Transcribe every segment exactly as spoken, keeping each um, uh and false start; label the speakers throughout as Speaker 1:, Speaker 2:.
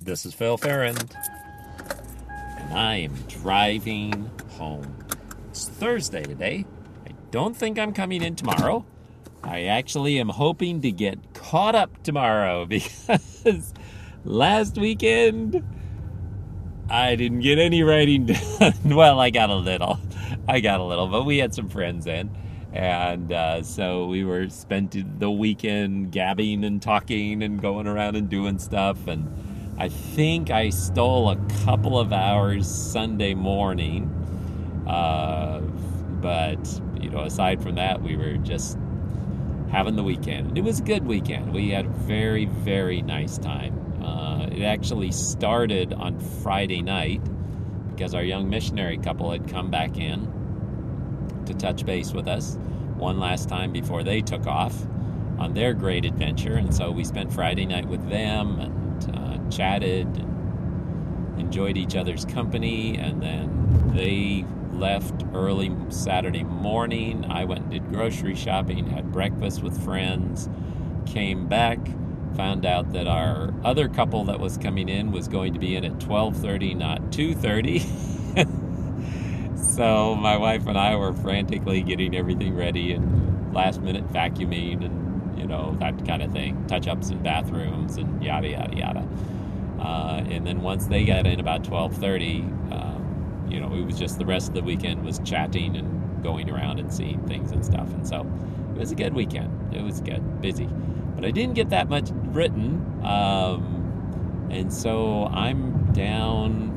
Speaker 1: This is Phil Ferrand, and I am driving home. It's Thursday today. I don't think I'm coming in tomorrow. I actually am hoping to get caught up tomorrow because last weekend I didn't get any writing done. Well, I got a little. I got a little, but we had some friends in. And uh, so we were spent the weekend gabbing and talking and going around and doing stuff. And I think I stole a couple of hours Sunday morning. Uh, but, you know, aside from that, we were just having the weekend. It was a good weekend. We had a very, very nice time. Uh, it actually started on Friday night because our young missionary couple had come back in to touch base with us one last time before they took off on their great adventure. And so we spent Friday night with them and uh, chatted and enjoyed each other's company. And then they left early Saturday morning. I went and did grocery shopping, had breakfast with friends, came back, found out that our other couple that was coming in was going to be in at twelve thirty, not two thirty. So my wife and I were frantically getting everything ready and last minute vacuuming and, you know, that kind of thing. Touch-ups in bathrooms and yada, yada, yada. Uh, and then once they got in about twelve thirty, um, you know, it was just the rest of the weekend was chatting and going around and seeing things and stuff. And so it was a good weekend. It was good, busy. But I didn't get that much written. Um, and so I'm down...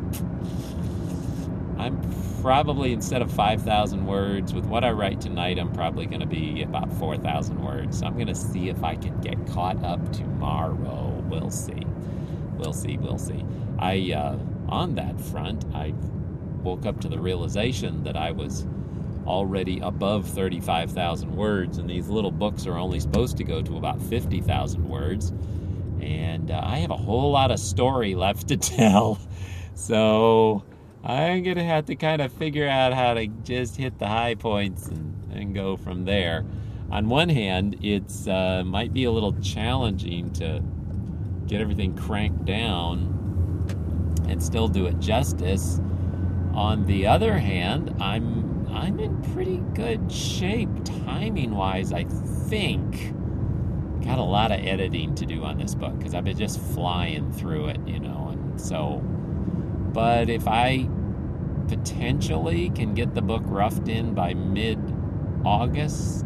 Speaker 1: I'm probably, instead of five thousand words, with what I write tonight, I'm probably going to be about four thousand words. So I'm going to see if I can get caught up tomorrow. We'll see. We'll see. We'll see. I, uh, on that front, I woke up to the realization that I was already above thirty-five thousand words, and these little books are only supposed to go to about fifty thousand words. And uh, I have a whole lot of story left to tell. So I'm going to have to kind of figure out how to just hit the high points and, and go from there. On one hand, it's uh, might be a little challenging to get everything cranked down and still do it justice. On the other hand, I'm I'm in pretty good shape timing-wise, I think. Got a lot of editing to do on this book because I've been just flying through it, you know, and so... But if I potentially can get the book roughed in by mid-August,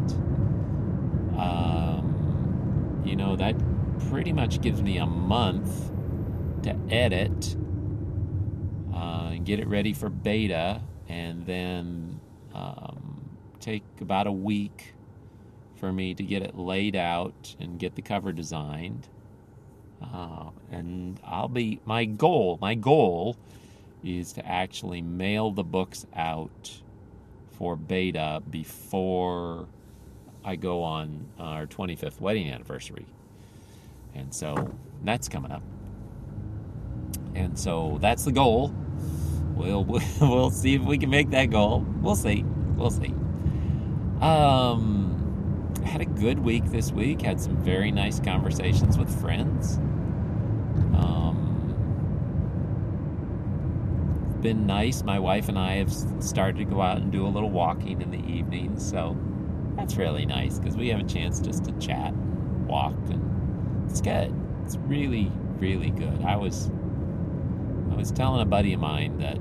Speaker 1: um, you know, that pretty much gives me a month to edit uh, and get it ready for beta, and then um, take about a week for me to get it laid out and get the cover designed. Uh, and I'll be, my goal, my goal is to actually mail the books out for beta before I go on our twenty-fifth wedding anniversary. And so that's coming up. And so that's the goal. We'll, we'll see if we can make that goal. We'll see. We'll see. Um, had a good week this week. Had some very nice conversations with friends. Um, been nice. My wife and I have started to go out and do a little walking in the evenings, so that's really nice because we have a chance just to chat, and walk, and it's good. It's really, really good. I was, I was telling a buddy of mine that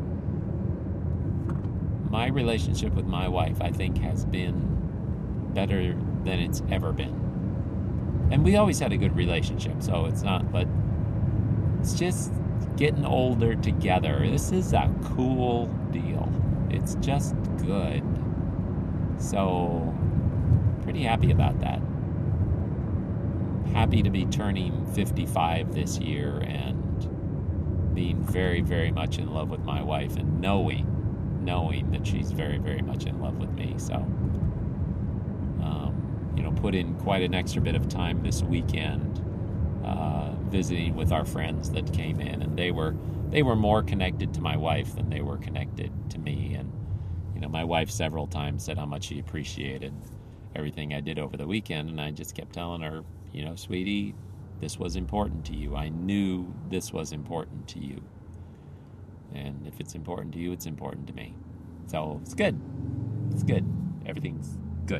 Speaker 1: my relationship with my wife, I think, has been better than it's ever been. And we always had a good relationship, so it's not, but it's just getting older together. This is a cool deal. It's just good. So, pretty happy about that. Happy to be turning fifty-five this year and being very, very much in love with my wife and knowing, knowing that she's very, very much in love with me. So, um, you know, put in quite an extra bit of time this weekend uh, visiting with our friends that came in, and they were they were more connected to my wife than they were connected to me. And you know, my wife several times said how much she appreciated everything I did over the weekend, and I just kept telling her, you know, sweetie, this was important to you. I knew this was important to you. And if it's important to you, it's important to me. So it's good. It's good. Everything's good.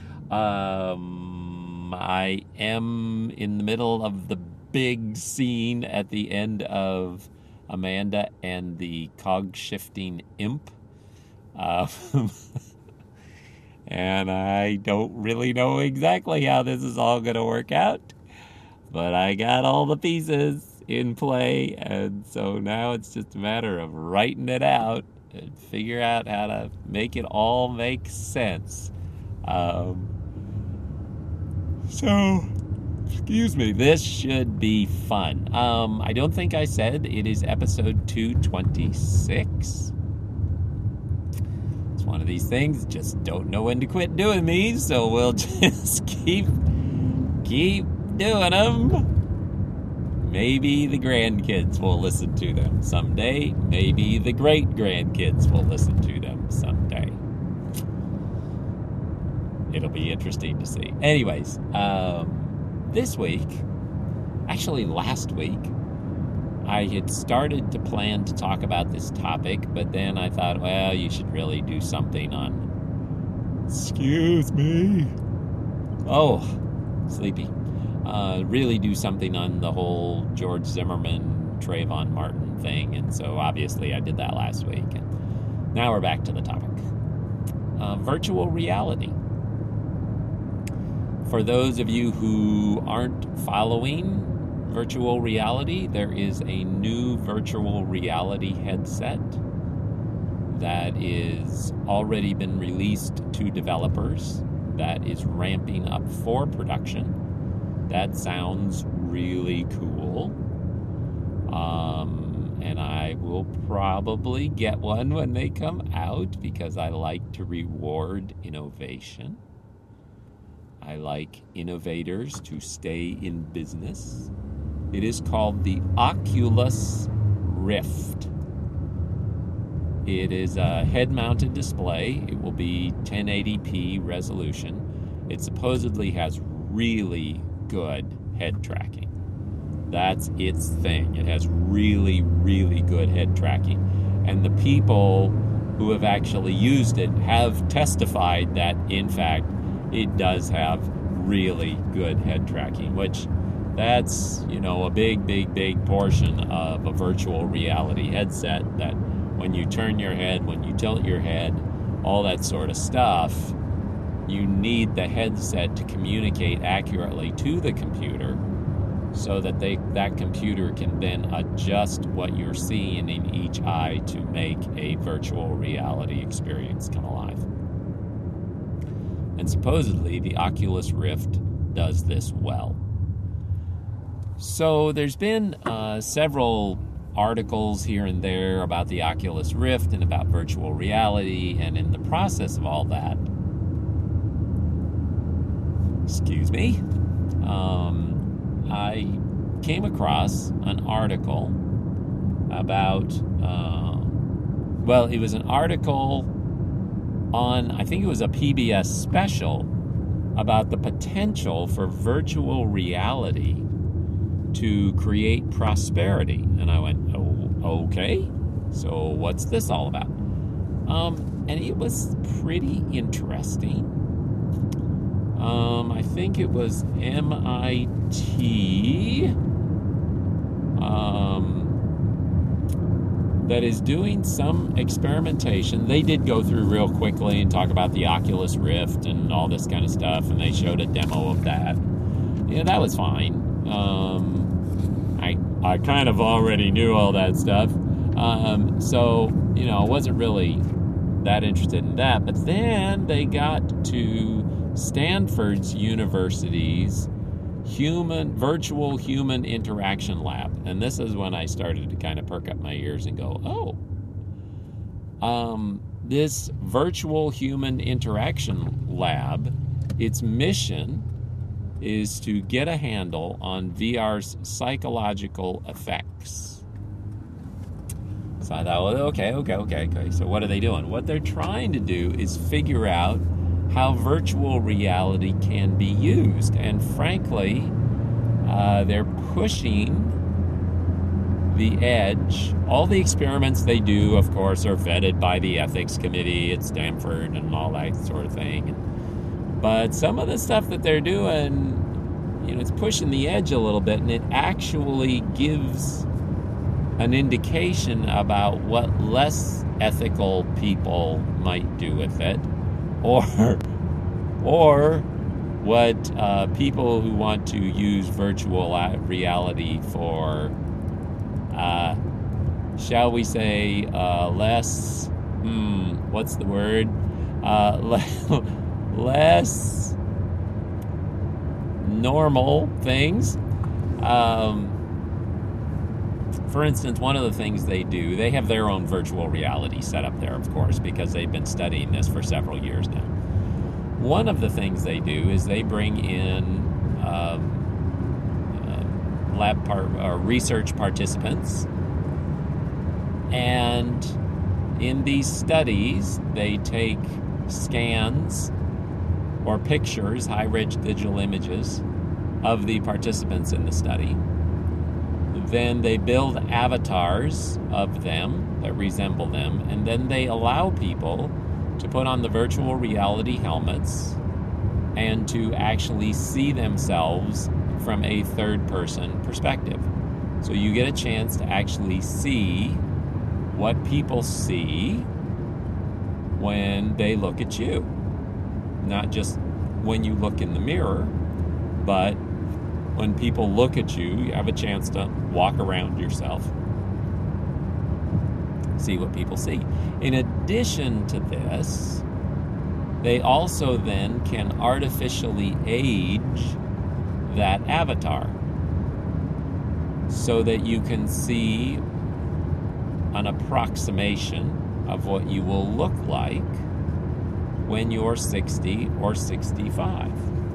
Speaker 1: Um, I am in the middle of the big scene at the end of Amanda and the cog-shifting imp. Uh, and I don't really know exactly how this is all going to work out. But I got all the pieces in play, and so now it's just a matter of writing it out and figure out how to make it all make sense. Um, so, excuse me, this should be fun. Um, I don't think I said it is episode two twenty-six. It's one of these things, just don't know when to quit doing these, so we'll just keep, keep doing them. Maybe the grandkids will listen to them someday. Maybe the great-grandkids will listen to them someday. It'll be interesting to see. Anyways, um, this week, actually last week, I had started to plan to talk about this topic, but then I thought, well, you should really do something on... Excuse me. Oh, sleepy. Uh, really do something on the whole George Zimmerman, Trayvon Martin thing. And so obviously I did that last week. And now we're back to the topic. Uh, virtual reality. For those of you who aren't following virtual reality, there is a new virtual reality headset that is already been released to developers that is ramping up for production. That sounds really cool. Um, and I will probably get one when they come out because I like to reward innovation. I like innovators to stay in business. It is called the Oculus Rift. It is a head-mounted display. It will be ten eighty p resolution. It supposedly has really good head tracking. That's its thing. It has really, really good head tracking. And the people who have actually used it have testified that, in fact, it does have really good head tracking, which that's, you know, a big, big, big portion of a virtual reality headset, that when you turn your head, when you tilt your head, all that sort of stuff, you need the headset to communicate accurately to the computer so that they that computer can then adjust what you're seeing in each eye to make a virtual reality experience come alive. And supposedly the Oculus Rift does this well. So there's been uh, several articles here and there about the Oculus Rift and about virtual reality, and in the process of all that, excuse me, um, I came across an article about, uh, well, it was an article on, I think it was a P B S special, about the potential for virtual reality to create prosperity. And I went, oh, okay, so what's this all about? Um, and it was pretty interesting. Um, I think it was M I T um, that is doing some experimentation. They did go through real quickly and talk about the Oculus Rift and all this kind of stuff, and they showed a demo of that. Yeah, that was fine. Um, I I kind of already knew all that stuff, um, so, you know, I wasn't really that interested in that. But then they got to Stanford's University's human virtual human interaction lab, and this is when I started to kind of perk up my ears and go, oh, um, this virtual human interaction lab, its mission is to get a handle on V R's psychological effects. So I thought, well, okay, okay, okay, okay. So what are they doing? What they're trying to do is figure out how virtual reality can be used. And frankly, uh, they're pushing the edge. All the experiments they do, of course, are vetted by the ethics committee at Stanford and all that sort of thing. But some of the stuff that they're doing, you know, it's pushing the edge a little bit, and it actually gives an indication about what less ethical people might do with it, or or what uh, people who want to use virtual reality for, uh, shall we say, uh, less, hmm, what's the word? Uh, less normal things. Um, for instance, one of the things they do, they have their own virtual reality set up there, of course, because they've been studying this for several years now. One of the things they do is they bring in um, uh, lab par- uh, research participants, and in these studies, they take scans or pictures, high-res digital images, of the participants in the study. Then they build avatars of them that resemble them, and then they allow people to put on the virtual reality helmets and to actually see themselves from a third-person perspective. So you get a chance to actually see what people see when they look at you. Not just when you look in the mirror, but when people look at you, you have a chance to walk around yourself, see what people see. In addition to this, they also then can artificially age that avatar so that you can see an approximation of what you will look like when you're sixty or sixty-five.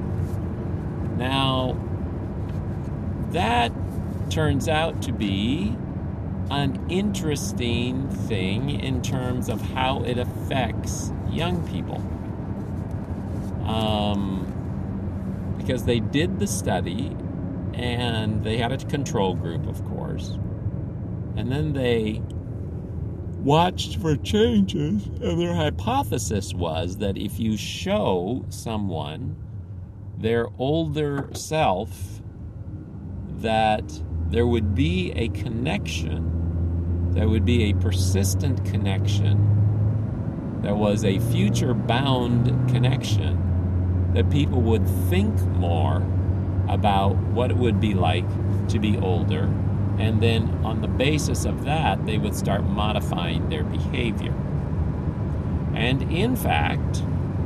Speaker 1: Now, that turns out to be an interesting thing in terms of how it affects young people. Um, because they did the study, and they had a control group, of course, and then they watched for changes, and their hypothesis was that if you show someone their older self, that there would be a connection, there would be a persistent connection, there was a future-bound connection, that people would think more about what it would be like to be older, and then on the basis of that, they would start modifying their behavior. And in fact,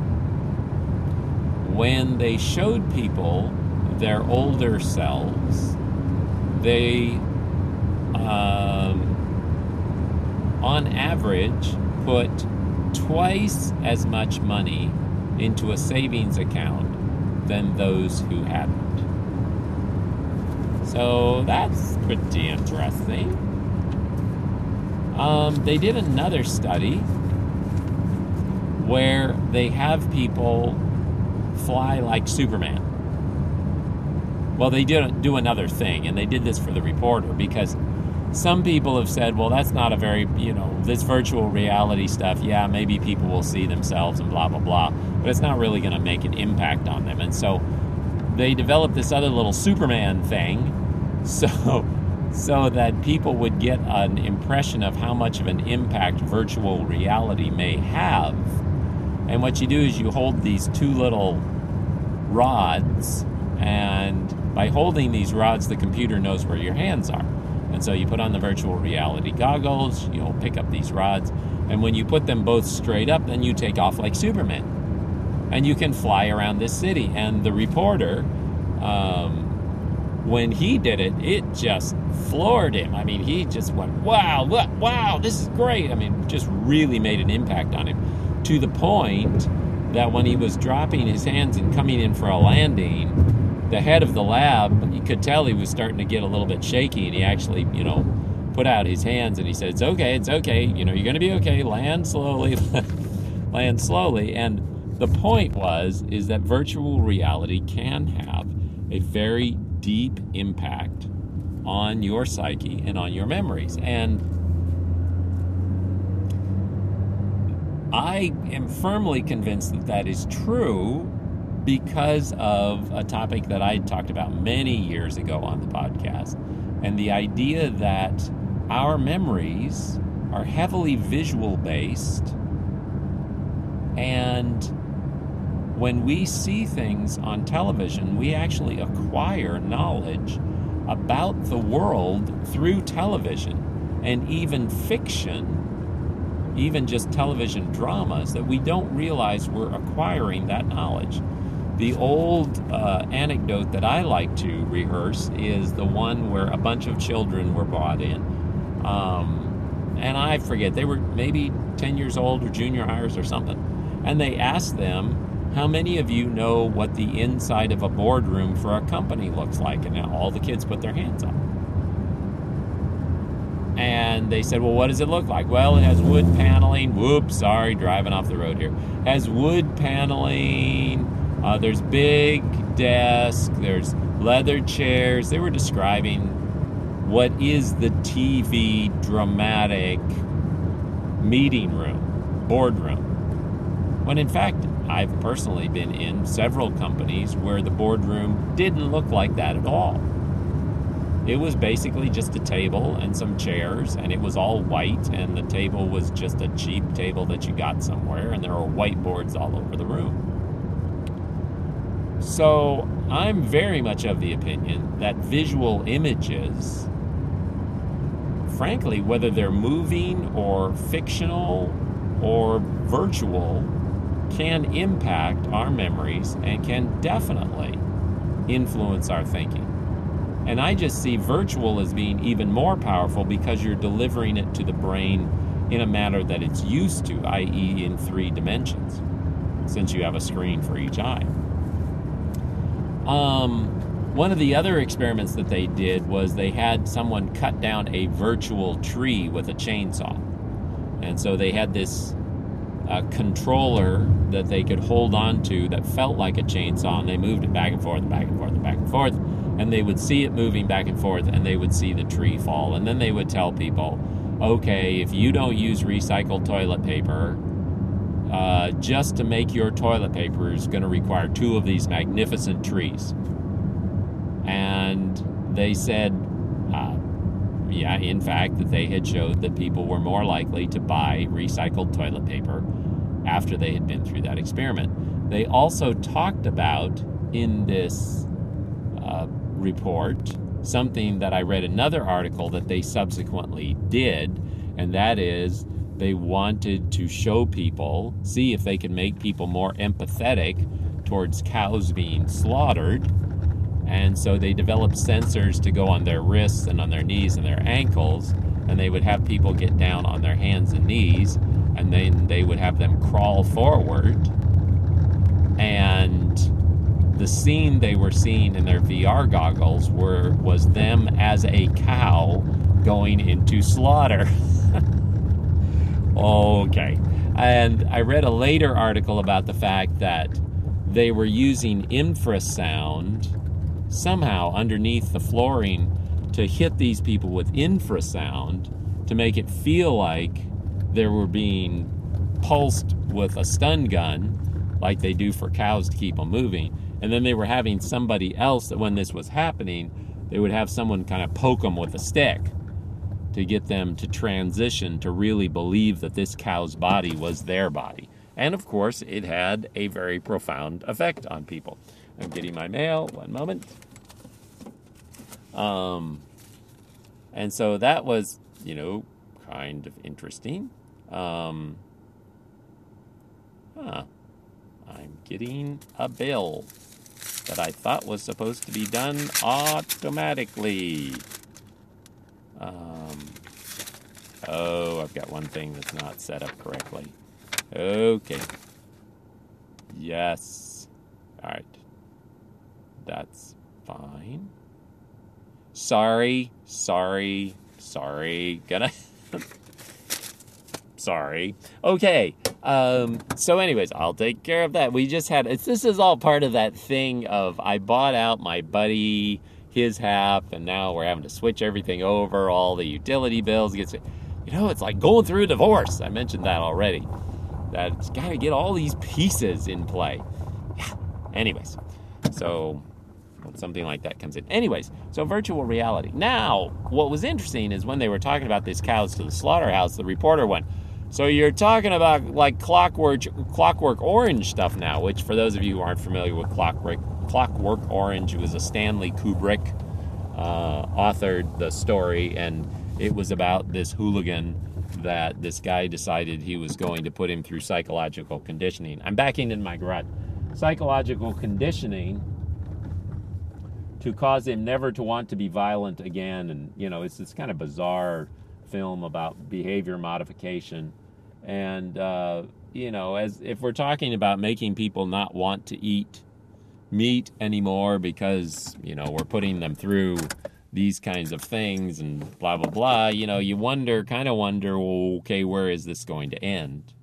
Speaker 1: when they showed people their older selves, they, um, on average, put twice as much money into a savings account than those who hadn't. So that's pretty interesting. Um, they did another study where they have people fly like Superman. Well, they did do another thing, and they did this for the reporter, because some people have said, well, that's not a very, you know, this virtual reality stuff, yeah, maybe people will see themselves and blah, blah, blah, but it's not really going to make an impact on them. And so they developed this other little Superman thing so so that people would get an impression of how much of an impact virtual reality may have. And what you do is you hold these two little rods, and by holding these rods, the computer knows where your hands are. And so you put on the virtual reality goggles, you'll pick up these rods, and when you put them both straight up, then you take off like Superman. And you can fly around this city. And the reporter, um, when he did it, it just floored him. I mean, he just went, wow, wow, this is great. I mean, just really made an impact on him, to the point that when he was dropping his hands and coming in for a landing, the head of the lab, you could tell he was starting to get a little bit shaky, and he actually, you know, put out his hands and he said, it's okay, it's okay, you know, you're going to be okay, land slowly, land slowly. And the point was, is that virtual reality can have a very deep impact on your psyche and on your memories. And I am firmly convinced that that is true because of a topic that I talked about many years ago on the podcast, and the idea that our memories are heavily visual based, and when we see things on television, we actually acquire knowledge about the world through television, and even fiction, even just television dramas, that we don't realize we're acquiring that knowledge. The old uh, anecdote that I like to rehearse is the one where a bunch of children were brought in. Um, and I forget, they were maybe ten years old or junior hires or something. And they asked them, how many of you know what the inside of a boardroom for a company looks like? And now all the kids put their hands up. And they said, well, what does it look like? Well, it has wood paneling. Whoops, sorry, driving off the road here. It has wood paneling. Uh, there's big desk. There's leather chairs. They were describing what is the T V dramatic meeting room, boardroom. When in fact, I've personally been in several companies where the boardroom didn't look like that at all. It was basically just a table and some chairs, and it was all white, and the table was just a cheap table that you got somewhere, and there were whiteboards all over the room. So I'm very much of the opinion that visual images, frankly, whether they're moving or fictional or virtual, can impact our memories and can definitely influence our thinking. And I just see virtual as being even more powerful because you're delivering it to the brain in a manner that it's used to, that is in three dimensions, since you have a screen for each eye. Um, one of the other experiments that they did was they had someone cut down a virtual tree with a chainsaw. And so they had this uh, controller that they could hold on to that felt like a chainsaw, and they moved it back and forth, back and forth, back and forth. And they would see it moving back and forth, and they would see the tree fall. And then they would tell people, okay, if you don't use recycled toilet paper, uh, just to make your toilet paper is going to require two of these magnificent trees. And they said, uh, yeah, in fact, that they had showed that people were more likely to buy recycled toilet paper after they had been through that experiment. They also talked about in this uh, report something that I read another article that they subsequently did, and that is they wanted to show people, see if they could make people more empathetic towards cows being slaughtered. And so they developed sensors to go on their wrists and on their knees and their ankles, and they would have people get down on their hands and knees, and then they would have them crawl forward. And the scene they were seeing in their V R goggles were was them as a cow going into slaughter. Okay. And I read a later article about the fact that they were using infrasound somehow underneath the flooring to hit these people with infrasound to make it feel like they were being pulsed with a stun gun like they do for cows to keep them moving. And then they were having somebody else that when this was happening, they would have someone kind of poke them with a stick to get them to transition to really believe that this cow's body was their body. And of course, it had a very profound effect on people. I'm getting my mail, one moment. Um, and so that was, you know, kind of interesting. Um, huh. I'm getting a bill that I thought was supposed to be done automatically. Um, oh, I've got one thing that's not set up correctly. Okay. Yes. All right. That's fine. Sorry, sorry, sorry. Gonna... Sorry. Okay. Um, so anyways, I'll take care of that. We just had, it's, this is all part of that thing of I bought out my buddy his half, and now we're having to switch everything over, all the utility bills. Gets, you know, it's like going through a divorce. I mentioned that already. That it's got to get all these pieces in play. Yeah. Anyways, so something like that comes in. Anyways, so virtual reality. Now, what was interesting is when they were talking about these cows to the slaughterhouse, the reporter went, so you're talking about like Clockwork, Clockwork Orange stuff now, which for those of you who aren't familiar with Clockwork, Clockwork Orange, it was a Stanley Kubrick uh, authored the story, and it was about this hooligan that this guy decided he was going to put him through psychological conditioning. I'm backing in my garage. Psychological conditioning to cause him never to want to be violent again. And, you know, it's this kind of bizarre film about behavior modification. And, uh, you know, as if we're talking about making people not want to eat meat anymore because, you know, we're putting them through these kinds of things and blah, blah, blah, you know, you wonder, kind of wonder, well, okay, where is this going to end?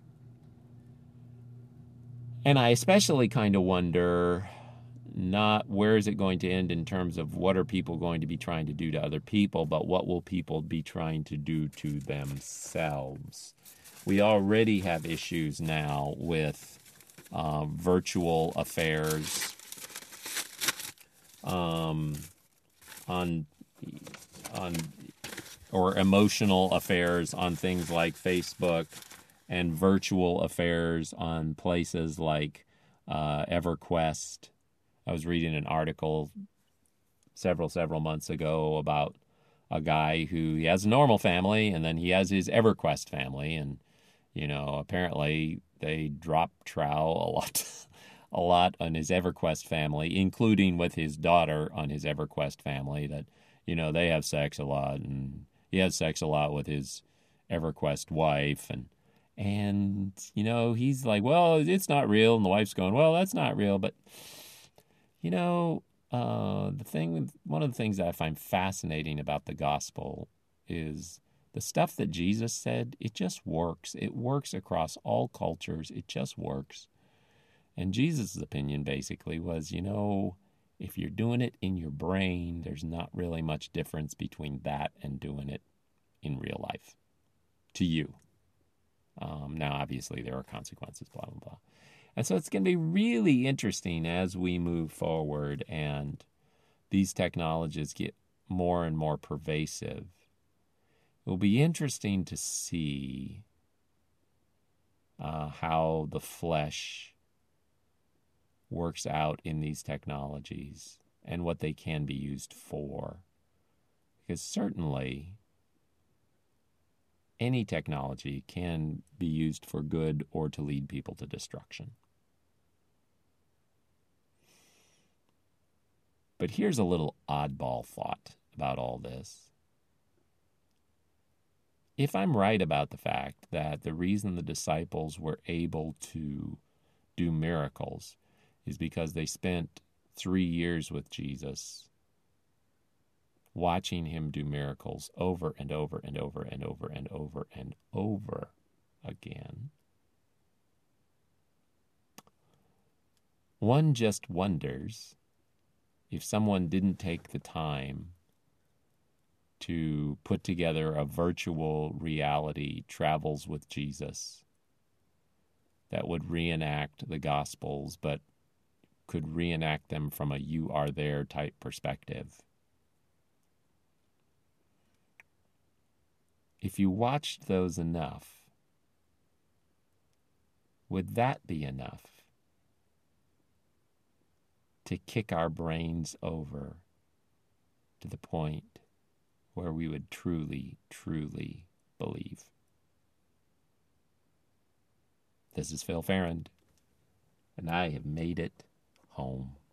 Speaker 1: And I especially kind of wonder, not where is it going to end in terms of what are people going to be trying to do to other people, but what will people be trying to do to themselves? We already have issues now with uh, virtual affairs, um, on on or emotional affairs on things like Facebook, and virtual affairs on places like uh, EverQuest. I was reading an article several, several months ago about a guy who he has a normal family, and then he has his EverQuest family, and, you know, apparently they drop trowel a lot, a lot on his EverQuest family, including with his daughter on his EverQuest family, that, you know, they have sex a lot, and he has sex a lot with his EverQuest wife, and, and, you know, he's like, well, it's not real, and the wife's going, well, that's not real, but... You know, uh, the thing, one of the things that I find fascinating about the gospel is the stuff that Jesus said, it just works. It works across all cultures. It just works. And Jesus' opinion basically was, you know, if you're doing it in your brain, there's not really much difference between that and doing it in real life to you. Um, now, obviously, there are consequences, blah, blah, blah. And so it's going to be really interesting as we move forward and these technologies get more and more pervasive. It will be interesting to see uh, how the flesh works out in these technologies and what they can be used for. Because certainly any technology can be used for good or to lead people to destruction. But here's a little oddball thought about all this. If I'm right about the fact that the reason the disciples were able to do miracles is because they spent three years with Jesus, watching him do miracles over and over and over and over and over and over again, one just wonders if someone didn't take the time to put together a virtual reality travels with Jesus that would reenact the Gospels, but could reenact them from a you are there type perspective. If you watched those enough, would that be enough to kick our brains over to the point where we would truly, truly believe? This is Phil Farrand, and I have made it home.